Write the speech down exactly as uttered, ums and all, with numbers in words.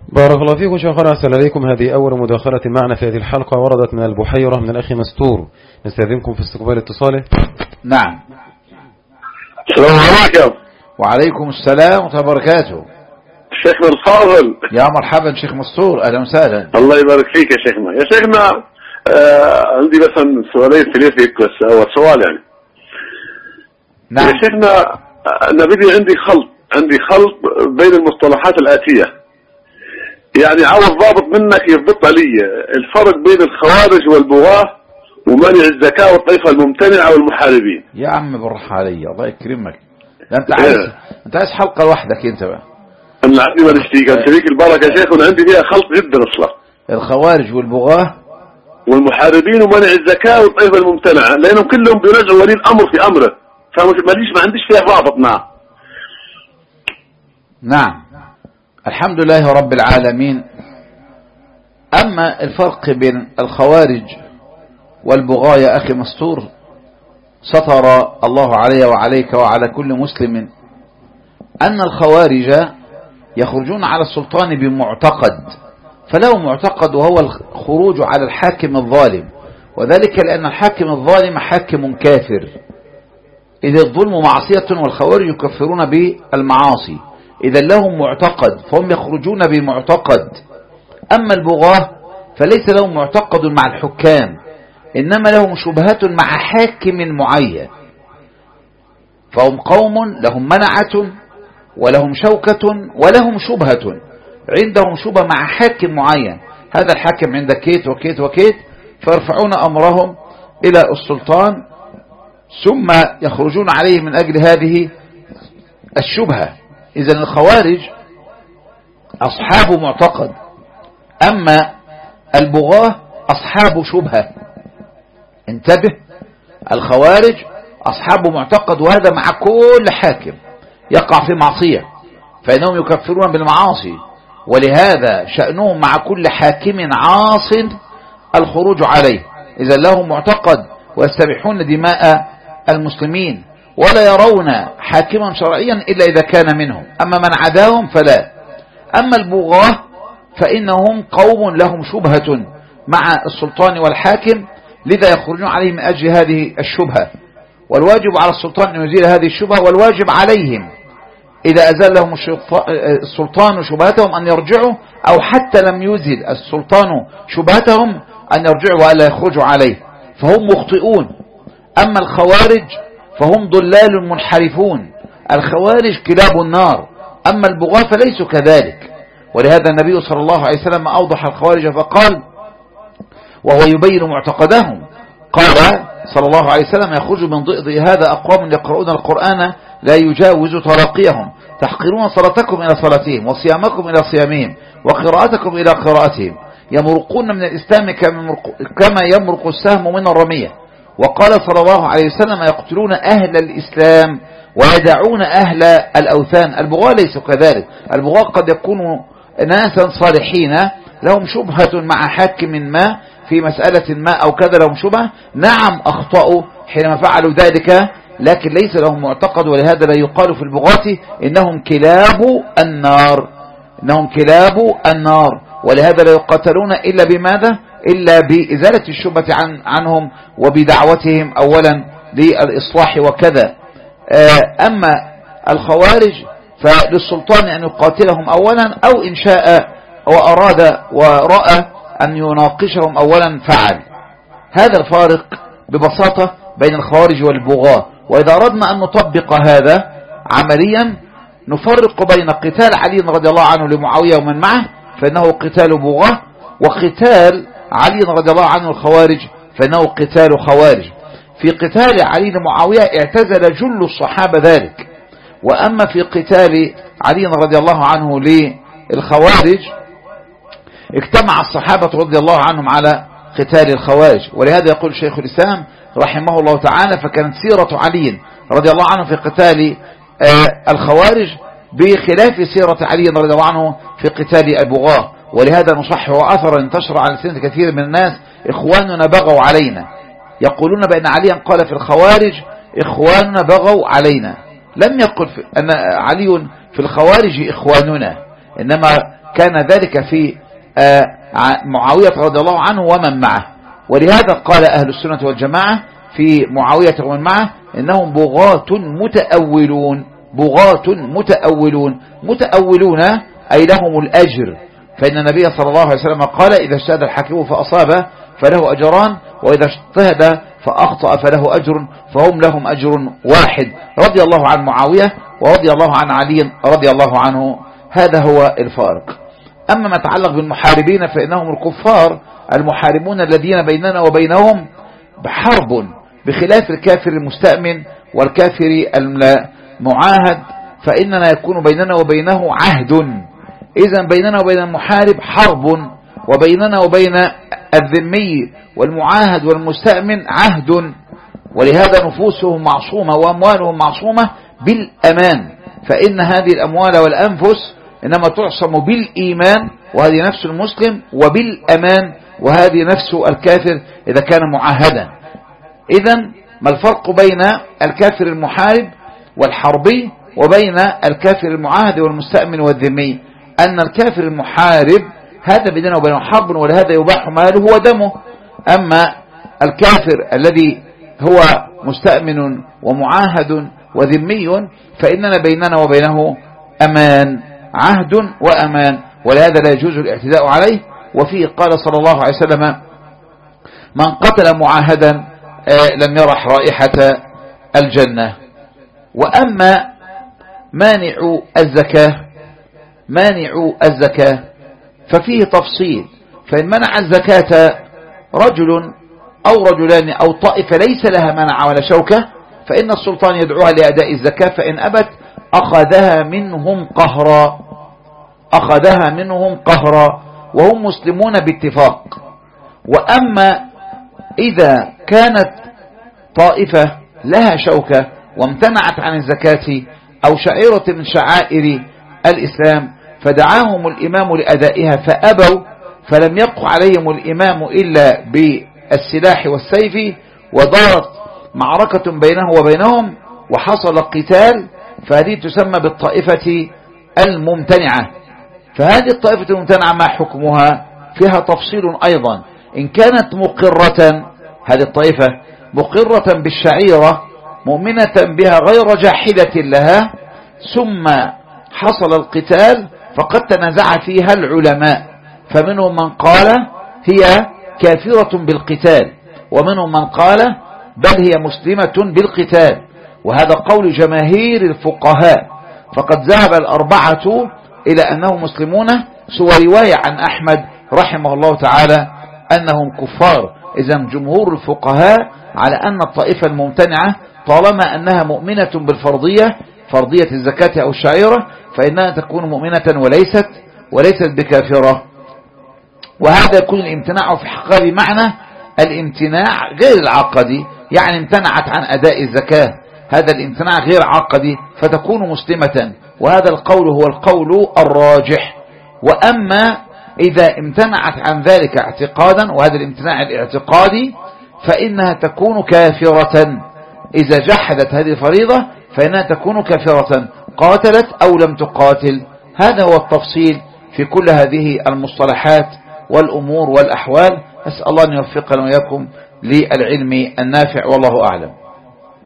بارك الله فيكم شيخنا، أحسن إليكم. هذه أول مداخلة معنا في هذه الحلقة، وردت من البحيرة من الأخ مستور. نستأذنكم في استقبال اتصاله. نعم. السلام عليكم. وعليكم السلام ورحمة الله وبركاته. شيخنا الفاضل، يا مرحبا شيخ مستور، أهلا وسهلا. الله يبارك فيك يا شيخنا. يا شيخنا آه عندي مثلا سؤالين في ليفك، بس أول سؤال يعني. نعم. يا شيخنا أنا بدي عندي خلط عندي خلط بين المصطلحات الآتية، يعني عاوز ضابط منك يضبط لي الفرق بين الخوارج والبغاة ومنع الزكاة والطائفة الممتنعة والمحاربين. يا عم بالراحة علي، الله يكرمك. ده انت عايز إيه؟ انت عايز حلقة لوحدك انت بقى. انا عندي ما نشتيك شريك البركة يا شيخ، وانا عندي فيها خلط جدا اصلا. الخوارج والبغاة والمحاربين ومنع الزكاة والطائفة الممتنعة، لانهم كلهم بينازعوا ولي الامر في امره، فماليش ما عنديش فيها ضابط. نعم. نعم. الحمد لله رب العالمين. أما الفرق بين الخوارج والبغاة يا أخي مستور، ستر الله علي وعليك وعلى كل مسلم أن الخوارج يخرجون على السلطان بمعتقد، فله معتقد وهو الخروج على الحاكم الظالم، وذلك لأن الحاكم الظالم حاكم كافر، إذ الظلم معصية والخوارج يكفرون بالمعاصي، إذا لهم معتقد فهم يخرجون بمعتقد. أما البغاة فليس لهم معتقد مع الحكام، إنما لهم شبهات مع حاكم معين، فهم قوم لهم منعة ولهم شوكة ولهم شبهة، عندهم شبهة مع حاكم معين، هذا الحاكم عند كيت وكيت وكيت، فيرفعون أمرهم إلى السلطان ثم يخرجون عليه من أجل هذه الشبهة. إذن الخوارج أصحاب معتقد، أما البغاة أصحاب شبهة. انتبه، الخوارج أصحاب معتقد، وهذا مع كل حاكم يقع في معصية فإنهم يكفرون بالمعاصي، ولهذا شأنهم مع كل حاكم عاص الخروج عليه، إذا لهم معتقد ويستبيحون دماء المسلمين ولا يرون حاكما شرعيا إلا إذا كان منهم، أما من عداهم فلا. أما البغاة فإنهم قوم لهم شبهة مع السلطان والحاكم، لذا يخرجون عليه من أجل هذه الشبهة، والواجب على السلطان أن يزيل هذه الشبهة، والواجب عليهم إذا أزال لهم السلطان شبهتهم أن يرجعوا، أو حتى لم يزيل السلطان شبهتهم أن يرجعوا وألا يخرجوا عليه، فهم مخطئون. أما الخوارج فهم ضلال منحرفون، الخوارج كلاب النار، أما البغاة فليسوا كذلك. ولهذا النبي صلى الله عليه وسلم أوضح الخوارج فقال وهو يبين معتقدهم، قال صلى الله عليه وسلم يخرج من ضئضئ هذا أقوام يقرؤون القرآن لا يجاوز تراقيهم، تحقرون صلاتكم إلى صلاتهم وصيامكم إلى صيامهم وقراءتكم إلى قراءتهم، يمرقون من الإسلام كما يمرق السهم من الرمية. وقال صلى الله عليه وسلم يقتلون أهل الإسلام ويدعون أهل الأوثان. البغاة ليسوا كذلك، البغاة قد يكونوا ناسا صالحين لهم شبهة مع حاكم ما في مسألة ما أو كذا، لهم شبهة، نعم أخطأوا حينما فعلوا ذلك، لكن ليس لهم معتقد، ولهذا لا يقال في البغاة إنهم كلاب النار، إنهم كلاب النار، ولهذا لا يقاتلون إلا بماذا؟ إلا بإزالة الشبهة عن عنهم وبدعوتهم أولا للإصلاح وكذا. أما الخوارج فللسلطان أن يقاتلهم أولا، أو إن شاء وأراد ورأى أن يناقشهم أولا فعل. هذا الفارق ببساطة بين الخوارج والبغاة. وإذا أردنا أن نطبق هذا عمليا نفرق بين قتال علي رضي الله عنه لمعاوية ومن معه فإنه قتال بغاة، وقتال علي رضي الله عنه الخوارج فإنه قتال خوارج. في قتال علي لمعاوية اعتزل جل الصحابة ذلك، وأما في قتال علي رضي الله عنه للخوارج اجتمع الصحابة رضي الله عنهم على قتال الخوارج. ولهذا يقول شيخ الإسلام رحمه الله تعالى فكانت سيرة علي رضي الله عنه في قتال الخوارج بخلاف سيرة علي رضي الله عنه في قتال البغاة. ولهذا نصحح أثرا انتشر على لسان كثير من الناس إخواننا بغوا علينا، يقولون بأن عليا قال في الخوارج إخواننا بغوا علينا، لم يقل أن علي في الخوارج إخواننا، إنما كان ذلك في معاوية رضي الله عنه ومن معه. ولهذا قال أهل السنة والجماعة في معاوية ومن معه إنهم بغاة متأولون، بغاة متأولون، متأولون أي لهم الأجر. فإن النبي صلى الله عليه وسلم قال إذا اجتهد الحكيم فأصاب فله أجران، وإذا اجتهد فأخطأ فله أجر، فهم لهم أجر واحد. رضي الله عن معاوية ورضي الله عن علي رضي الله عنه. هذا هو الفارق. أما ما يتعلق بالمحاربين فإنهم الكفار المحاربون الذين بيننا وبينهم بحرب، بخلاف الكافر المستأمن والكافر المعاهد فإننا يكون بيننا وبينه عهد. إذن بيننا وبين المحارب حرب، وبيننا وبين الذمي والمعاهد والمستأمن عهد. ولهذا نفوسهم معصومة وأموالهم معصومة بالأمان، فإن هذه الأموال والأنفس إنما تعصم بالإيمان، وهذه نفس المسلم، وبالأمان، وهذه نفس الكافر إذا كان معاهدا. إذن ما الفرق بين الكافر المحارب والحربي وبين الكافر المعاهد والمستأمن والذمي؟ أن الكافر المحارب هذا بيننا وبينه حرب، ولهذا يباح ماله ودمه. أما الكافر الذي هو مستأمن ومعاهد وذمي فإننا بيننا وبينه أمان، عهد وأمان، ولهذا لا يجوز الاعتداء عليه. وفيه قال صلى الله عليه وسلم من قتل معاهدا لم يرح رائحة الجنة. وأما مانع الزكاة، مانع الزكاة ففيه تفصيل. فإن منع الزكاة رجل أو رجلان أو طائفة ليس لها منع ولا شوكة فإن السلطان يدعوها لأداء الزكاة، فإن أبت أخذها منهم قهرا، أخذها منهم قهرا وهم مسلمون باتفاق. وأما إذا كانت طائفة لها شوكة وامتنعت عن الزكاة أو شعيرة من شعائر الإسلام فدعاهم الإمام لأدائها فأبوا، فلم يبق عليهم الإمام إلا بالسلاح والسيف، ودارت معركة بينه وبينهم وحصل قتال، فهذه تسمى بالطائفة الممتنعة. فهذه الطائفة الممتنعة ما حكمها؟ فيها تفصيل أيضا. إن كانت مقرة، هذه الطائفة مقرة بالشعيرة مؤمنة بها غير جاحدة لها، ثم حصل القتال فقد تنازع فيها العلماء، فمنهم من قال هي كافرة بالقتال، ومنهم من قال بل هي مسلمة بالقتال، وهذا قول جماهير الفقهاء. فقد ذهب الأربعة إلى أنهم مسلمون، سوى رواية عن أحمد رحمه الله تعالى أنهم كفار. إذن جمهور الفقهاء على أن الطائفة الممتنعة طالما أنها مؤمنة بالفرضية، فرضية الزكاة أو الشعيرة، فإنها تكون مؤمنة وليست وليست بكافرة. وهذا يكون الامتناع في حقها بمعنى الامتناع غير العقدي، يعني امتنعت عن أداء الزكاة، هذا الامتناع غير عقدي فتكون مسلمة، وهذا القول هو القول الراجح. وأما إذا امتنعت عن ذلك اعتقادا، وهذا الامتناع الاعتقادي، فإنها تكون كافرة. إذا جحدت هذه الفريضة فإنها تكون كافرة، قاتلت أو لم تقاتل. هذا هو التفصيل في كل هذه المصطلحات والأمور والأحوال. أسأل الله أن يوفقنا وإياكم للعلم النافع، والله أعلم.